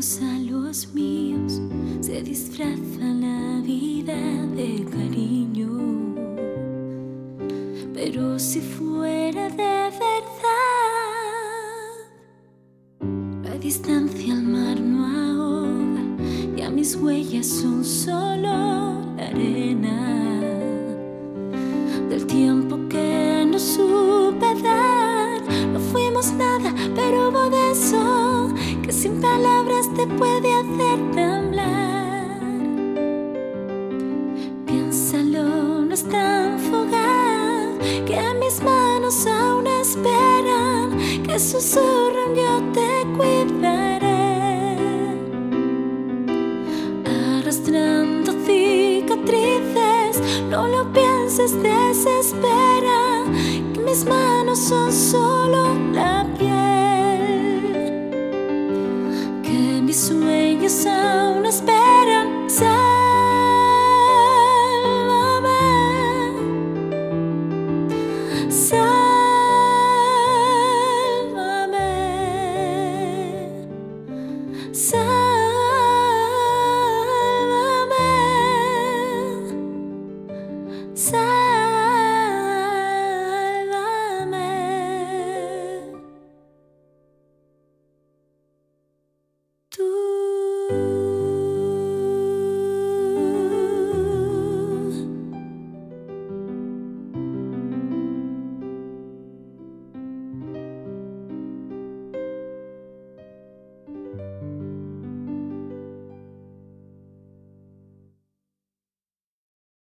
ajenos a los míos se disfraza la vida de cariño. Pero si fuera de verdad, la distancia al mar no ahoga, ya mis huellas son solo la arena del tiempo que no supe dar. No fuimos nada, pero hubo de eso que sin palabras te puede hacer temblar. Piénsalo, no es tan fugaz, que mis manos aún esperan, que susurran yo te cuidaré, arrastrando cicatrices. No lo pienses, desespera, que mis manos son solo la piel, que mis sueños aún esperan.